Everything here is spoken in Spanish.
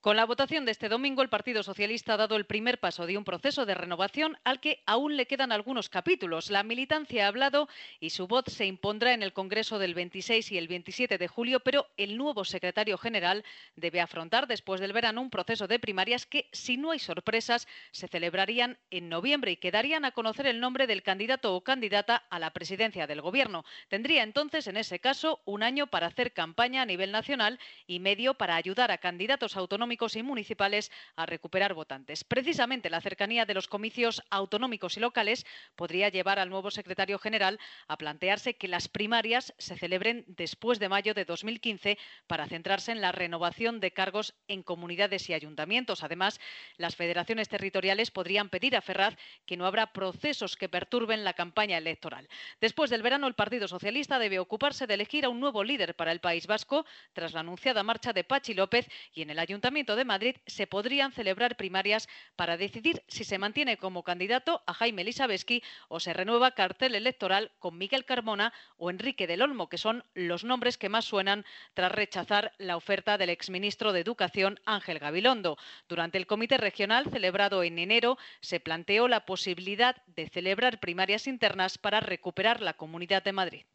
Con la votación de este domingo, el Partido Socialista ha dado el primer paso de un proceso de renovación al que aún le quedan algunos capítulos. La militancia ha hablado y su voz se impondrá en el Congreso del 26 y el 27 de julio, pero el nuevo secretario general debe afrontar después del verano un proceso de primarias que, si no hay sorpresas, se celebrarían en noviembre y que darían a conocer el nombre del candidato o candidata a la presidencia del Gobierno. Tendría entonces, en ese caso, un año para hacer campaña a nivel nacional y medio para ayudar a candidatos autonómicos y municipales a recuperar votantes. Precisamente la cercanía de los comicios autonómicos y locales podría llevar al nuevo secretario general a plantearse que las primarias se celebren después de mayo de 2015 para centrarse en la renovación de cargos en comunidades y ayuntamientos. Además, las federaciones territoriales podrían pedir a Ferraz que no habrá procesos que perturben la campaña electoral. Después del verano, el Partido Socialista debe ocuparse de elegir a un nuevo líder para el País Vasco tras la anunciada marcha de Patxi López, y en el Ayuntamiento de Madrid se podrían celebrar primarias para decidir si se mantiene como candidato a Jaime Elisabetsky o se renueva cartel electoral con Miguel Carmona o Enrique del Olmo, que son los nombres que más suenan tras rechazar la oferta del exministro de Educación Ángel Gabilondo. Durante el comité regional celebrado en enero se planteó la posibilidad de celebrar primarias internas para recuperar la Comunidad de Madrid.